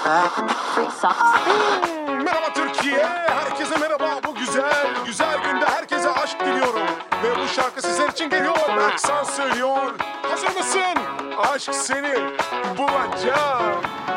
Merhaba Türkiye, herkese merhaba. Bu güzel günde herkese aşk diliyorum. Ve bu şarkı sizler için geliyor. Berksan söylüyor. Hazır mısın? Aşk seni bulacak.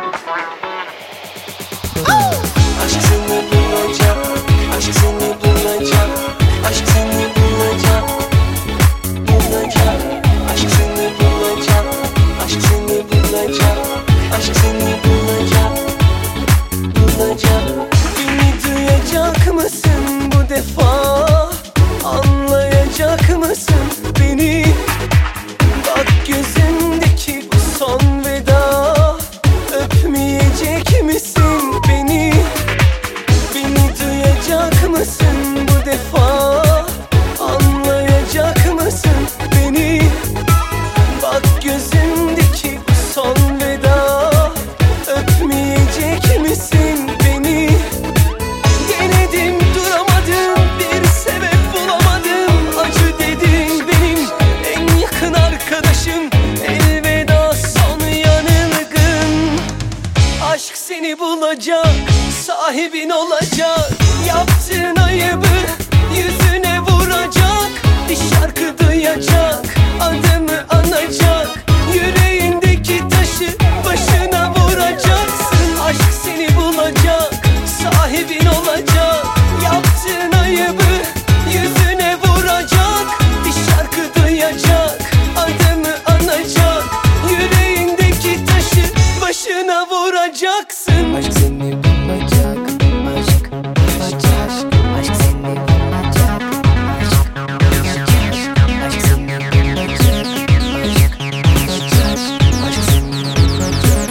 Aşk seni bulacak, aşk seni bulacak, aşk seni bulacak, bulacak. Aşk seni bulacak, aşk seni bulacak, aşk seni bulacak, bulacak. Beni duyacak mısın bu defa? Anlayacak mısın beni? Bak gözümdeki bu son veda. Öpmeyecek misin beni? Beni duyacak mısın bu defa? Anlayacak mısın beni? Bak gözümdeki bu son veda. Öpmeyecek misin beni? Denedim duramadım, bir sebep bulamadım. Acı dedin benim en yakın arkadaşım. Elveda son yanılgın. Aşk seni bulacak, sahibin olacak. Yaptığın ayıbı yüzüne vuracak. Bir şarkı duyacak, adımı anacak. Yüreğindeki taşı başına vuracaksın. Aşk seni bulacak, sahibin olacak. Yaptığın ayıbı yüzüne vuracak. Bir şarkı duyacak, adımı anacak. Yüreğindeki taşı başına vuracaksın. Aşk seni bulacak, aşk, aşk, aşk, aşk seni bulacak, aşk, aşk, aşk seni bulacak, aşk, aşk seni bulacak,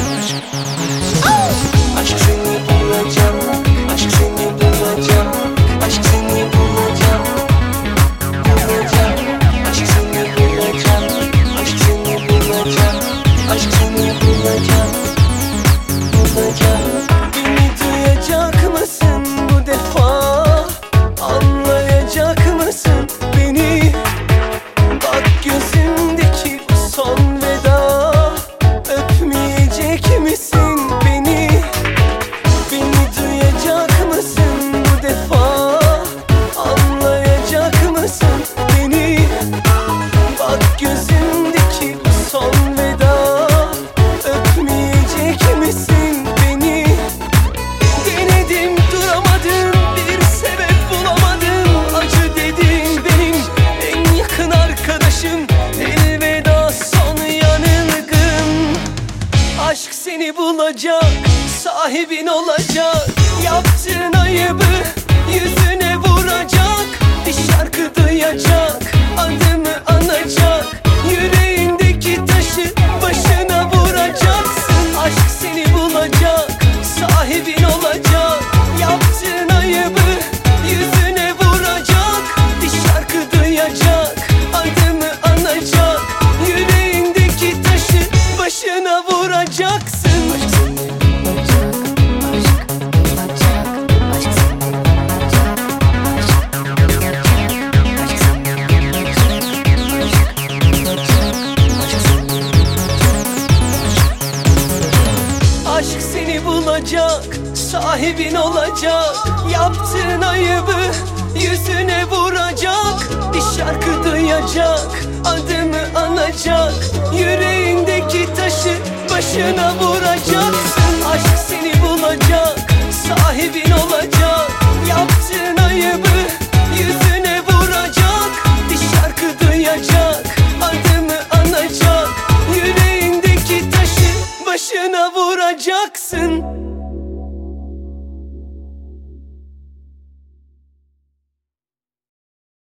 aşk seni bulacak, aşk seni bulacak, aşk seni bulacak, bulacak. Aşk seni bulacak, aşk seni bulacak, aşk seni bulacak, bulacak. Beni duyacak mısın bu defa? Anlayacak mısın beni? Bak gözümdeki bu son veda. Öpmeyecek misin beni? Beni duyacak mısın bu defa? Anlayacak mısın beni? Bak gözümdeki bu son veda. Öpmeyecek misin beni? Denedim duramadım, bir sebep bulamadım. Acı dedin benim en yakın arkadaşım. Elveda son yanılgın. Aşk seni bulacak, sahibin olacak. Yaptığın ayıbı yüzüne vuracak. Bir şarkı duyacak, adımı anacak. Yüreğindeki taşı başına vuracaksın. Aşk seni bulacak, sahibin olacak. Yaptığın ayıbı yüzüne vuracak. Bir şarkı duyacak, adımı anacak. Yüreğindeki taşı başına vuracaksın. Aşk seni bulacak, aşk bulacak, aşk seni bulacak, aşk, aşk seni bulacak, aşk seni bulacak, sahibin olacak. Yaptığın ayıbı yüzüne vuracak. Bir şarkı duyacak, adımı anacak. Yüreğindeki taşı başına vuracaksın. Aşk seni bulacak, sahibin